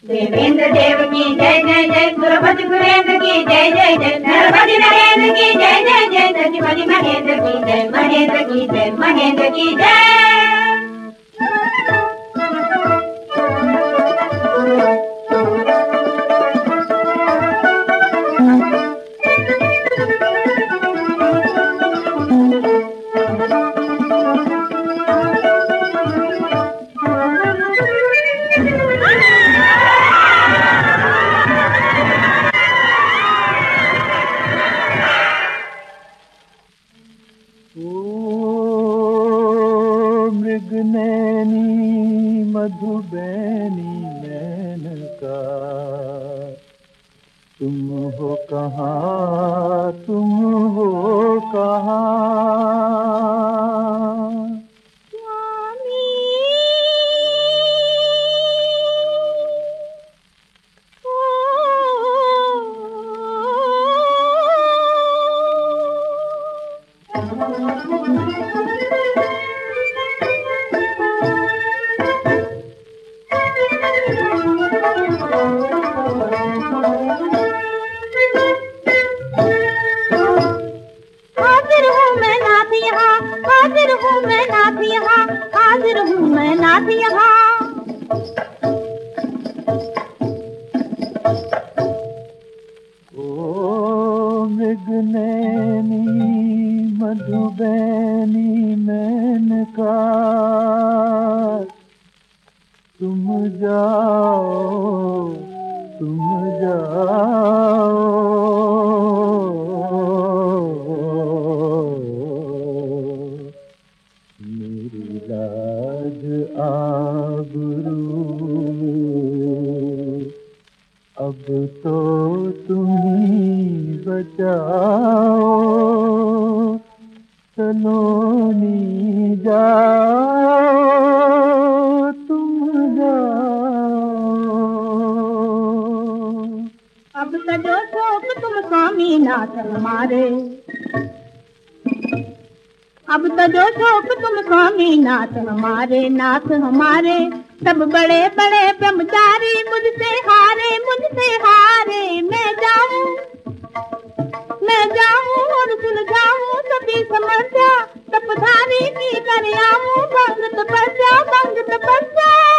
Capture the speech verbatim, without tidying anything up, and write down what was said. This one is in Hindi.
देवेंद्र देव की जय जय जय, सुरभज गुरेंद्र की जय जय जय, नरभज नरेंद्र की जय जय जय, सचिवज महेंद्र की जय, महेंद्र की जय, महेंद्र की जय। मृगनैनी मधुबैनी मेनका, तुम हो कहाँ, तुम हो कहाँ। हाजिर हूँ मैं नाथ यहाँ, हाजिर हूँ मैं नाथ यहाँ, हाजिर हूँ मैं नाथ यहाँ। ओ मृगनैनी मधुबैनी मेनका, तुम जाओ, तुम जाओ। मेरी लाज आबरू अब तो तुम ही बचाओ। सलोनी जाओ, तुम जाओ। अब सजो शोक तुम स्वामी नाथ हमारे, अब सजो शोक तुम स्वामी नाथ हमारे, नाथ हमारे। सब बड़े बड़े ब्रह्मचारी मुझसे हारे, मुझसे हारे। मैं जाऊं, मैं जाऊं और सुलझाऊं सभी समस्या, तपधारी की कर आऊं। भंग तपस्या, भंग तपस्या।